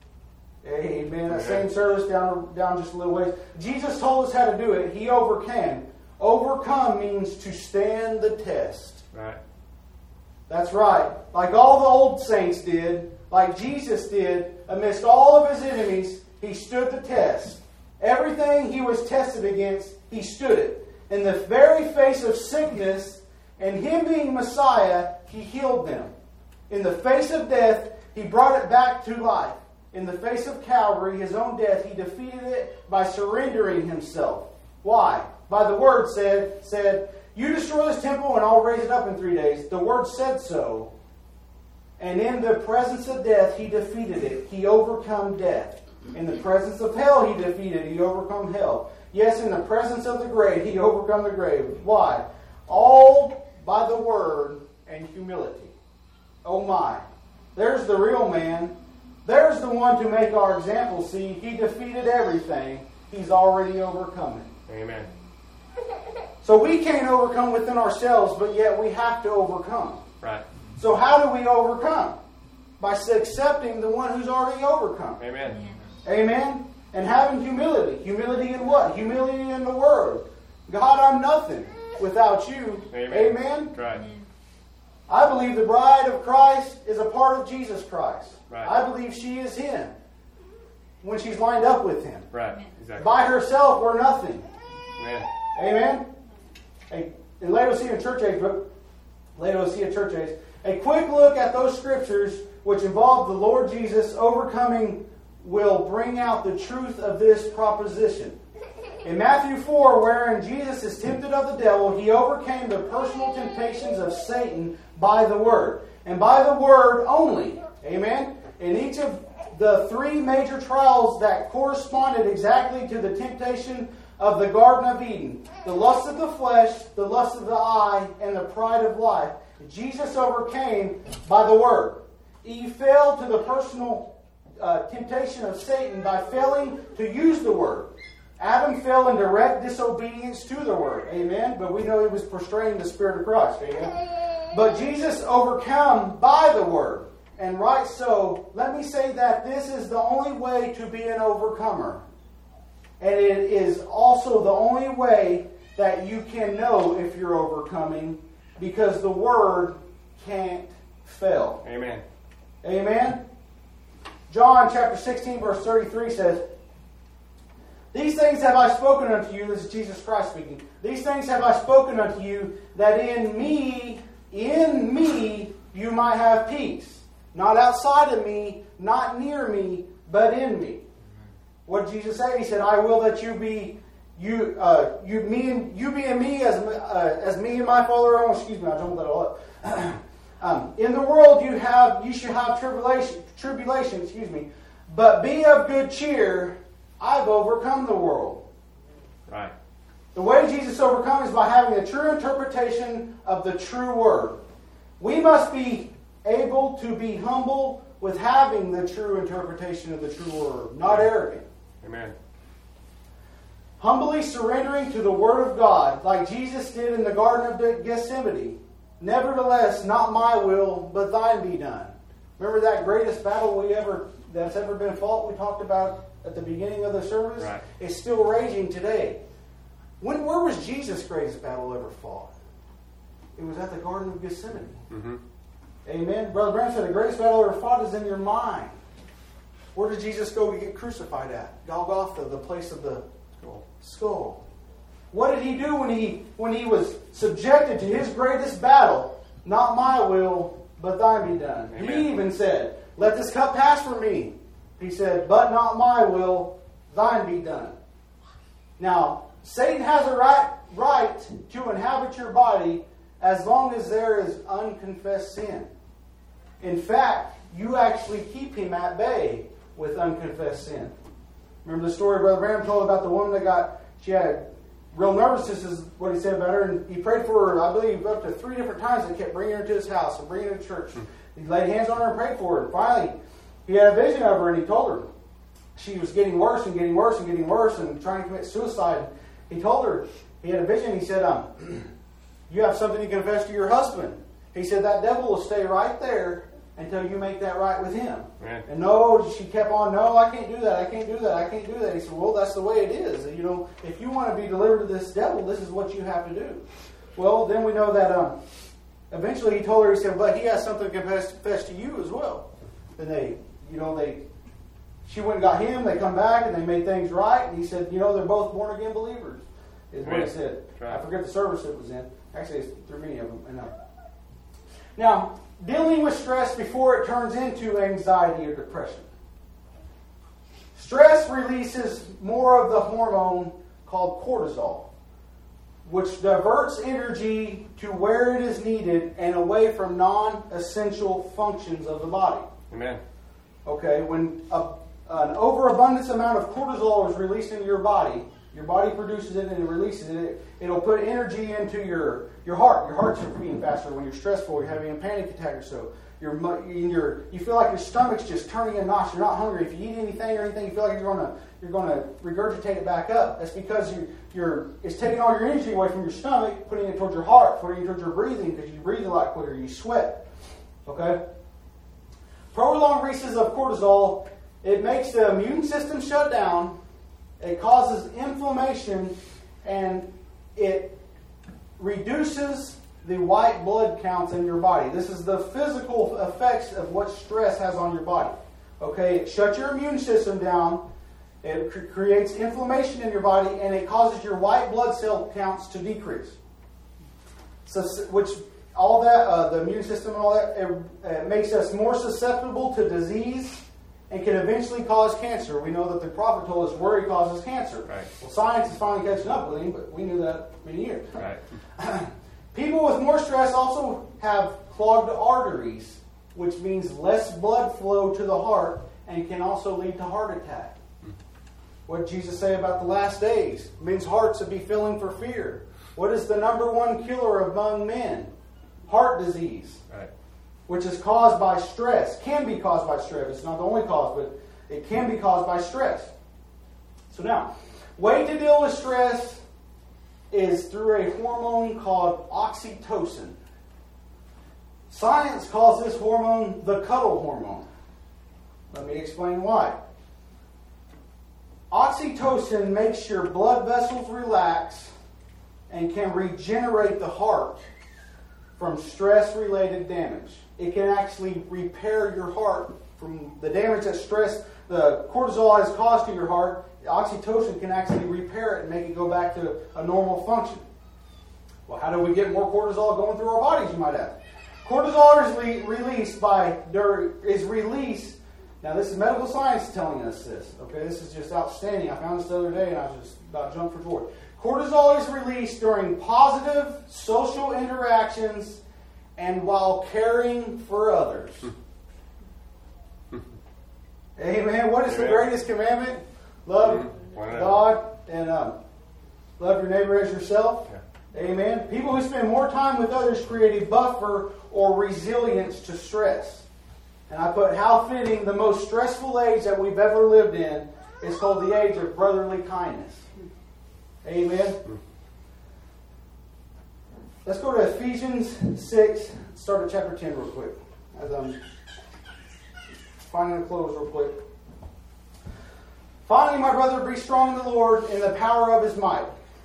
Amen. That same service down, down just a little ways. Jesus told us how to do it. He overcame. Overcome means to stand the test. Right. That's right. Like all the old saints did, like Jesus did, amidst all of his enemies, he stood the test. Everything he was tested against, he stood it. In the very face of sickness, and him being Messiah, he healed them. In the face of death, he brought it back to life. In the face of Calvary, his own death, he defeated it by surrendering himself. Why? By the word said, said, you destroy this temple and I'll raise it up in three days. The word said so. And in the presence of death, he defeated it. He overcome death. In the presence of hell, he defeated. He overcome hell. Yes, in the presence of the grave, he overcome the grave. Why? All by the word and humility. Oh my. There's the real man. There's the one to make our example. See, he defeated everything. He's already overcome it. Amen. So we can't overcome within ourselves, but yet we have to overcome. Right. So how do we overcome? By accepting the one who's already overcome. Amen. Amen? And having humility. Humility in what? Humility in the Word. God, I'm nothing without you. Amen. Amen? Right. I believe the bride of Christ is a part of Jesus Christ. Right. I believe she is Him when she's lined up with Him. Right. Exactly. By herself, we're nothing. Amen. Amen? A, in Laodicean Church Age book, Laodicea Church Age, a quick look at those scriptures which involve the Lord Jesus overcoming will bring out the truth of this proposition. In Matthew four, wherein Jesus is tempted of the devil, he overcame the personal temptations of Satan by the Word. And by the Word only. Amen? In each of the three major trials that corresponded exactly to the temptation of the Garden of Eden. The lust of the flesh, the lust of the eye, and the pride of life. Jesus overcame by the Word. He fell to the personal uh, temptation of Satan by failing to use the Word. Adam fell in direct disobedience to the Word. Amen? But we know he was portraying the Spirit of Christ. Amen? But Jesus overcome by the Word. And right so, let me say that this is the only way to be an overcomer. And it is also the only way that you can know if you're overcoming, because the Word can't fail. Amen. Amen? John chapter sixteen verse thirty-three says, these things have I spoken unto you, this is Jesus Christ speaking, these things have I spoken unto you, that in me, in me, you might have peace. Not outside of me, not near me, but in me. What did Jesus say? He said, I will that you be you uh, you me and you be in me as uh, as me and my Father are. Oh, excuse me, I jumbled that all up. um, in the world you have you shall have tribulation tribulation, excuse me. But be of good cheer, I've overcome the world. Right. The way Jesus overcomes is by having a true interpretation of the true word. We must be able to be humble with having the true interpretation of the true word, not arrogant. Amen. Humbly surrendering to the Word of God, like Jesus did in the Garden of Gethsemane. Nevertheless, not my will, but thine be done. Remember that greatest battle we ever that's ever been fought we talked about at the beginning of the service? Right. It's still raging today. When, where was Jesus' greatest battle ever fought? It was at the Garden of Gethsemane. Mm-hmm. Amen. Brother Branham said the greatest battle ever fought is in your mind. Where did Jesus go to get crucified at? Golgotha, the place of the Cool. skull. What did he do when he when he was subjected to his greatest battle? Not my will, but thine be done. Amen. He even said, let this cup pass from me. He said, but not my will, thine be done. Now, Satan has a right, right to inhabit your body as long as there is unconfessed sin. In fact, you actually keep him at bay with unconfessed sin. Remember the story Brother Branham told about the woman that got, she had real nervousness is what he said about her. And he prayed for her, I believe, up to three different times and kept bringing her to his house and bringing her to church. He laid hands on her and prayed for her. And finally, he had a vision of her and he told her she was getting worse and getting worse and getting worse and trying to commit suicide. He told her, he had a vision, he said, um, you have something to confess to your husband. He said, that devil will stay right there until you make that right with him. Right. And no, she kept on, no, I can't do that, I can't do that, I can't do that. He said, well, that's the way it is. You know, if you want to be delivered to this devil, this is what you have to do. Well, then we know that um, eventually he told her, he said, but he has something to confess, confess to you as well. And they, you know, they, she went and got him, they come back and they made things right. And he said, you know, they're both born again believers, is what Right. he said. Right. I forget the service it was in. Actually, it's through many of them. I know. Now, dealing with stress before it turns into anxiety or depression. Stress releases more of the hormone called cortisol, which diverts energy to where it is needed and away from non-essential functions of the body. Amen. Okay, when a, an overabundance amount of cortisol is released into your body, your body produces it and it releases it. It'll put energy into your, your heart. Your heart's beating faster when you're stressful. You're having a panic attack or so. You're, you're, you feel like your stomach's just turning in knots. You're not hungry. If you eat anything or anything, you feel like you're going to you're going to regurgitate it back up. That's because you, you're it's taking all your energy away from your stomach, putting it towards your heart, putting it towards your breathing because you breathe a lot quicker. You sweat. Okay. Prolonged releases of cortisol, it makes the immune system shut down. It causes inflammation, and it reduces the white blood counts in your body. This is the physical effects of what stress has on your body. Okay, it shuts your immune system down. It cr- creates inflammation in your body, and it causes your white blood cell counts to decrease. So, which all that, uh, the immune system and all that, it, it makes us more susceptible to disease and can eventually cause cancer. We know that the prophet told us worry causes cancer. Right. Well, science is finally catching up with him, but we knew that many years. Right. People with more stress also have clogged arteries, which means less blood flow to the heart and can also lead to heart attack. What did Jesus say about the last days? Men's hearts would be filling for fear. What is the number one killer among men? Heart disease. Right. Which is caused by stress. Can be caused by stress. It's not the only cause, but it can be caused by stress. So now, way to deal with stress is through a hormone called oxytocin. Science calls this hormone the cuddle hormone. Let me explain why. Oxytocin makes your blood vessels relax and can regenerate the heart from stress-related damage. It can actually repair your heart from the damage that stress, the cortisol has caused to your heart. Oxytocin can actually repair it and make it go back to a normal function. Well, how do we get more cortisol going through our bodies, you might ask? Cortisol is re- released by, is released, now this is medical science telling us this, okay? This is just outstanding. I found this the other day and I was just about jumped for joy. Cortisol is released during positive social interactions and while caring for others. Amen. What is the greatest commandment? Love God and um, love your neighbor as yourself. Yeah. Amen. People who spend more time with others create a buffer or resilience to stress. And I put, how fitting, the most stressful age that we've ever lived in is called the age of brotherly kindness. Amen. Let's go to Ephesians six, start at chapter ten real quick. As I'm finding the close real quick. Finally, my brother, be strong in the Lord in the power of His might.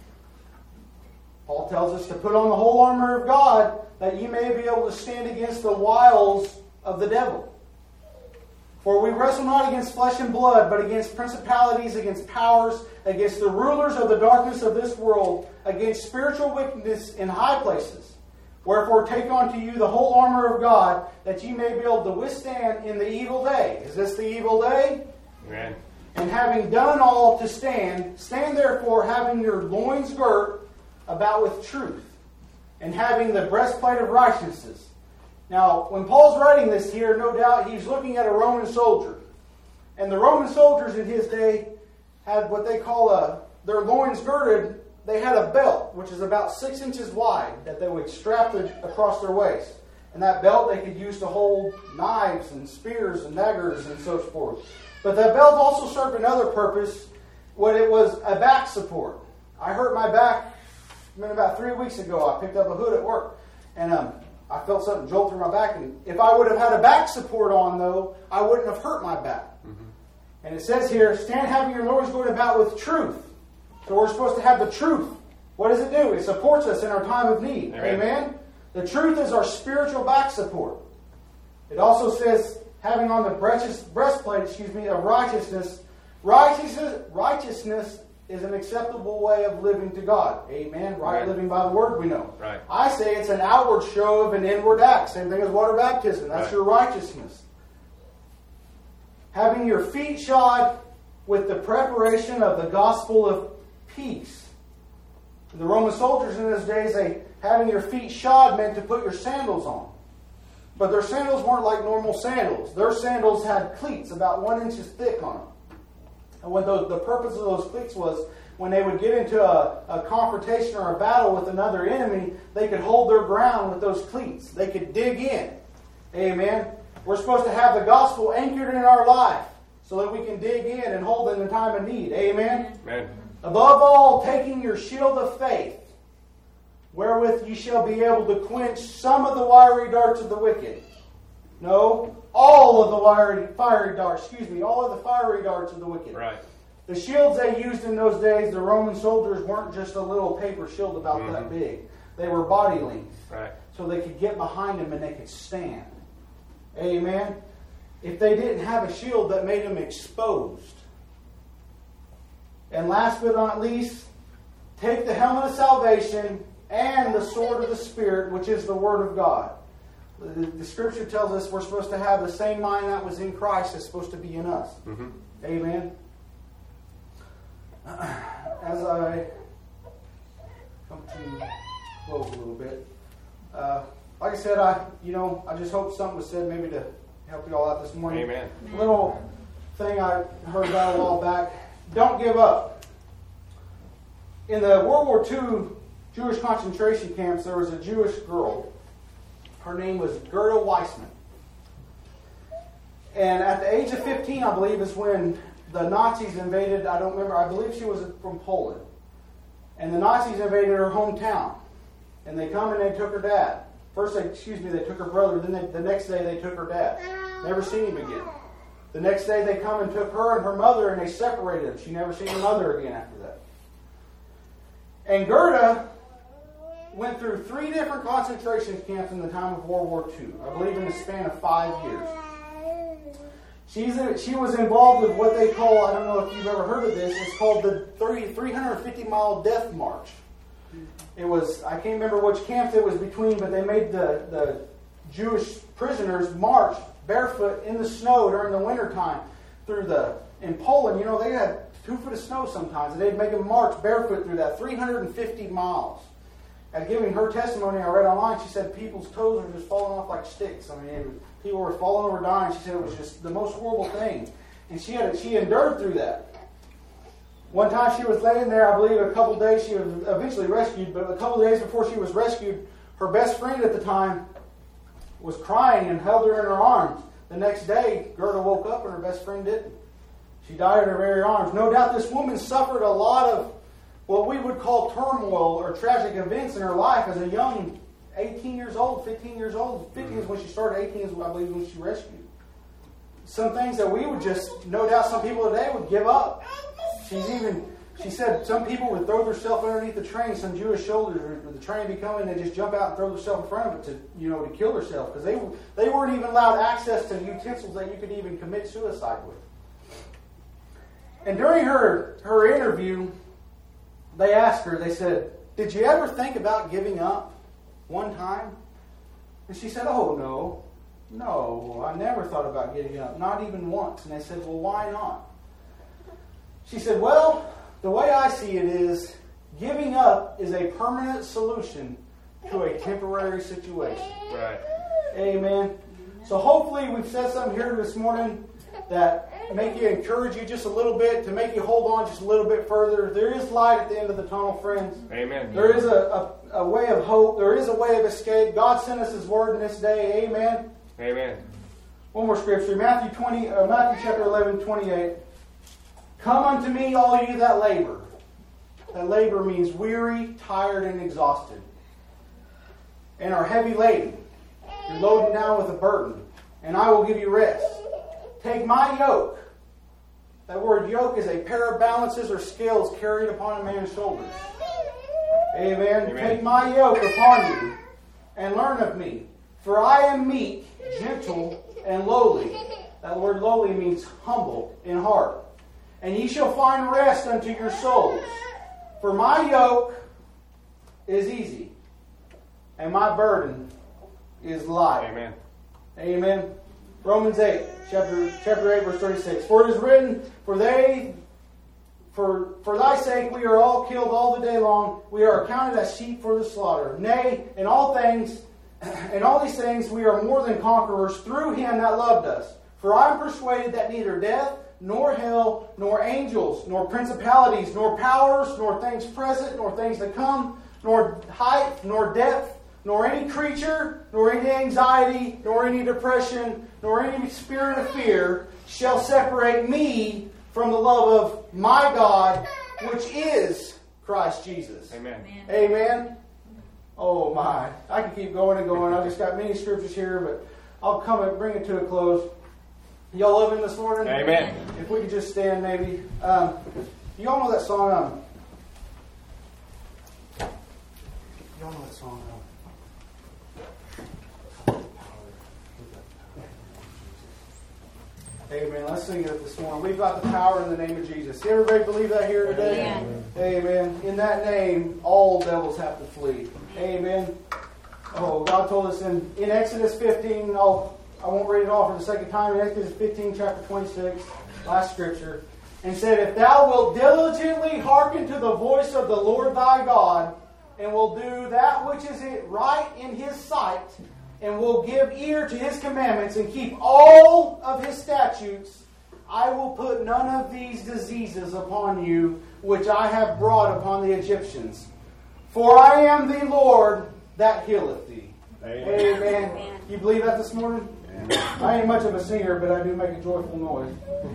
Paul tells us to put on the whole armor of God that ye may be able to stand against the wiles of the devil. For we wrestle not against flesh and blood, but against principalities, against powers, against the rulers of the darkness of this world, against spiritual wickedness in high places. Wherefore take unto you the whole armor of God, that ye may be able to withstand in the evil day. Is this the evil day? Amen. And having done all to stand, stand therefore having your loins girt about with truth, and having the breastplate of righteousness. Now, when Paul's writing this here, no doubt he's looking at a Roman soldier. And the Roman soldiers in his day had what they call a, their loins girded. They had a belt, which is about six inches wide, that they would strap it across their waist. And that belt they could use to hold knives and spears and daggers and so forth. But that belt also served another purpose, when it was a back support. I hurt my back about three weeks ago. I picked up a hood at work, and um, I felt something jolt through my back. And if I would have had a back support on, though, I wouldn't have hurt my back. Mm-hmm. And it says here, stand having your loins girded about with truth. So we're supposed to have the truth. What does it do? It supports us in our time of need. Amen. Amen? The truth is our spiritual back support. It also says, having on the breastplate, excuse me, of righteousness. Righteousness, righteousness is an acceptable way of living to God. Amen. Right, right. Living by the Word, we know. Right. I say it's an outward show of an inward act. Same thing as water baptism. That's right. Your righteousness. Having your feet shod with the preparation of the gospel of peace. The Roman soldiers in those days, they having your feet shod meant to put your sandals on. But their sandals weren't like normal sandals. Their sandals had cleats about one inch thick on them. And what the, the purpose of those cleats was, when they would get into a, a confrontation or a battle with another enemy, they could hold their ground with those cleats. They could dig in. Amen. We're supposed to have the gospel anchored in our life so that we can dig in and hold in the time of need. Amen. Amen. Above all, taking your shield of faith, wherewith ye shall be able to quench some of the fiery darts of the wicked. No, all of the fiery, fiery darts, excuse me, all of the fiery darts of the wicked. Right. The shields they used in those days, the Roman soldiers weren't just a little paper shield about mm-hmm. that big. They were body length. Right. So they could get behind them and they could stand. Amen. If they didn't have a shield that made them exposed. And last but not least, take the helmet of salvation and the sword of the Spirit, which is the Word of God. The, the Scripture tells us we're supposed to have the same mind that was in Christ that's supposed to be in us. Mm-hmm. Amen. As I come to close a little bit, uh, like I said, I you know I just hope something was said maybe to help you all out this morning. Amen. A little thing I heard about a while back. Don't give up. In the World War Two Jewish concentration camps, there was a Jewish girl. Her name was Gerda Weissman. And at the age of fifteen, I believe, is when the Nazis invaded, I don't remember, I believe she was from Poland. And the Nazis invaded her hometown. And they come and they took her dad. First, they, excuse me, they took her brother. Then they, the next day they took her dad. Never seen him again. The next day they come and took her and her mother and they separated them. She never seen her mother again after that. And Gerda went through three different concentration camps in the time of World War Two. I believe in the span of five years. She's a, she was involved with what they call, I don't know if you've ever heard of this, it's called the three hundred fifty mile Death March. It was, I can't remember which camp it was between, but they made the, the Jewish prisoners march barefoot in the snow during the wintertime through the, in Poland, you know, they had two foot of snow sometimes, and they'd make them march barefoot through that three hundred fifty miles. And giving her testimony, I read online, she said people's toes were just falling off like sticks. I mean, it was, people were falling over dying. She said it was just the most horrible thing. And she had she endured through that. One time she was laying there, I believe a couple days, she was eventually rescued, but a couple days before she was rescued, her best friend at the time was crying and held her in her arms. The next day, Gerda woke up and her best friend didn't. She died in her very arms. No doubt this woman suffered a lot of what we would call turmoil or tragic events in her life as a young eighteen years old, fifteen years old. fifteen is when she started, eighteen is, I believe, when she rescued. Some things that we would just, no doubt some people today would give up. She's even, she said some people would throw themselves underneath the train, some Jewish soldiers, would the train be coming, they just jump out and throw themselves in front of it to, you know, to kill themselves. Because they, they weren't even allowed access to utensils that you could even commit suicide with. And during her, her interview, they asked her, they said, did you ever think about giving up one time? And she said, oh, no. No, I never thought about giving up, not even once. And they said, well, why not? She said, well, the way I see it is, giving up is a permanent solution to a temporary situation. Right. Amen. So hopefully we've said something here this morning that make you encourage you just a little bit, to make you hold on just a little bit further. There is light at the end of the tunnel, friends. Amen. There is a, a, a way of hope. There is a way of escape. God sent us His Word in this day. Amen. Amen. One more scripture. Matthew twenty, uh, Matthew chapter eleven, twenty-eight. Come unto me, all you that labor. That labor means weary, tired, and exhausted, and are heavy laden. You're loaded down with a burden, and I will give you rest. Take my yoke. That word yoke is a pair of balances or scales carried upon a man's shoulders. Amen. Amen. Take my yoke upon you and learn of me. For I am meek, gentle, and lowly. That word lowly means humble in heart. And ye shall find rest unto your souls. For my yoke is easy, and my burden is light. Amen. Amen. Romans eight, chapter chapter eight, verse thirty-six. For it is written, For they for for thy sake we are all killed all the day long, we are accounted as sheep for the slaughter. Nay, in all things in all these things we are more than conquerors through him that loved us. For I am persuaded that neither death, nor hell, nor angels, nor principalities, nor powers, nor things present, nor things to come, nor height, nor depth, nor any creature, nor any anxiety, nor any depression, nor any spirit of fear shall separate me from the love of my God, which is Christ Jesus. Amen. Amen. Amen. Oh my. I can keep going and going. I've just got many scriptures here, but I'll come and bring it to a close. Y'all love Him this morning? Amen. If we could just stand maybe. Um, you all know that song? Um, you all know that song? Um, Amen. Let's sing it this morning. We've got the power in the name of Jesus. Everybody believe that here today? Amen. Amen. In that name, all devils have to flee. Amen. Oh, God told us in, in Exodus fifteen, I'll, I won't read it all for the second time, in Exodus fifteen, chapter twenty-six, last scripture, and said, If thou wilt diligently hearken to the voice of the Lord thy God, and will do that which is right in His sight, and will give ear to His commandments, and keep all of His statutes, I will put none of these diseases upon you, which I have brought upon the Egyptians. For I am the Lord that healeth thee. Amen. Amen. Amen. You believe that this morning? Yeah. I ain't much of a singer, but I do make a joyful noise.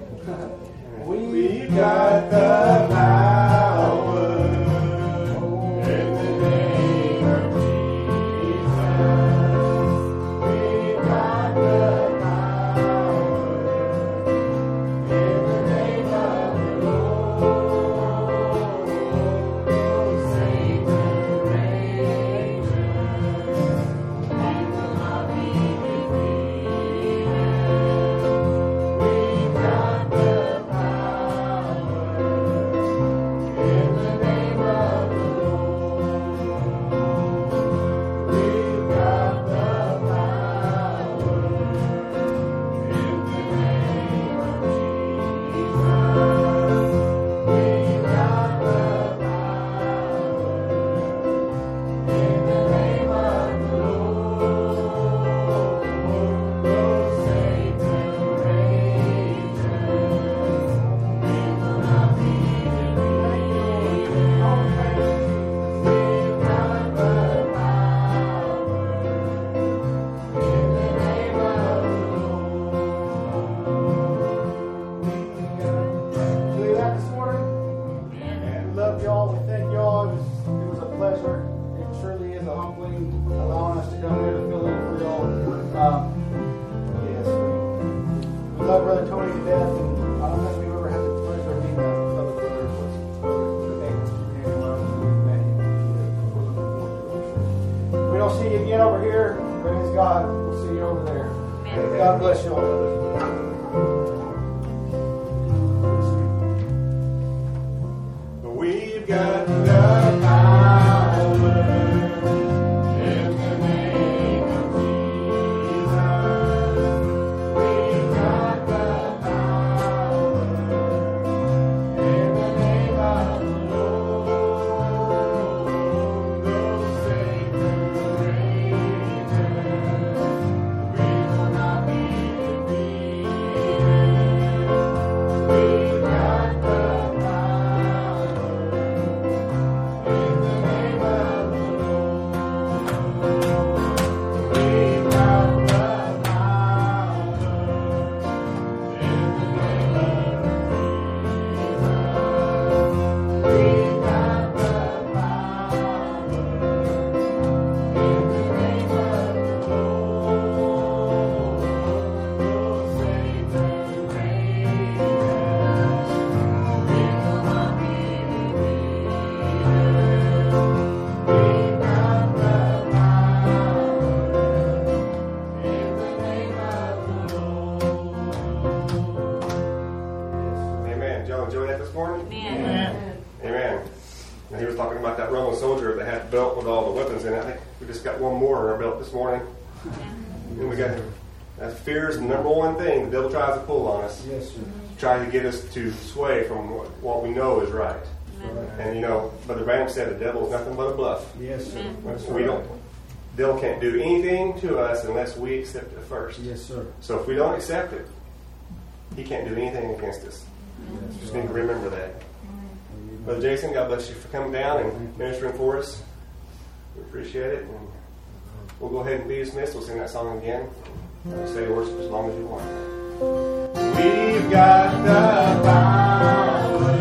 We've got the power in the name of Jesus. We've got the power in the name of the Lord. Satan rages, he will not be defeated. We've got the power. Kathleen, allowing us to come here to fill in for y'all. Um, yes, we, we love Brother Tony to death, and I don't think we've ever had the pleasure of meeting a fellow brother. What's the name? Anywhere else we've met him. We're looking forward to it. If we don't see you again over here, praise God, we'll see you over there. Amen. God bless you all. We've got the power in the name of Jesus. We've got the power in the name of the Lord. Though Satan rages, we will not be defeated. We've got the belt with all the weapons in it. I think we just got one more in our belt this morning. And we got that fear is the number one thing the devil tries to pull on us. Yes, sir. Try to get us to sway from what, what we know is right. Right. And you know, Brother Branham said the devil is nothing but a bluff. Yes, sir. We don't. The devil can't do anything to us unless we accept it first. Yes, sir. So if we don't accept it, he can't do anything against us. Yes, Just need to remember that. Brother Jason, God bless you for coming down and ministering for us. We appreciate it. And we'll go ahead and be dismissed. We'll sing that song again. Say the worship as long as you want. We've got the power.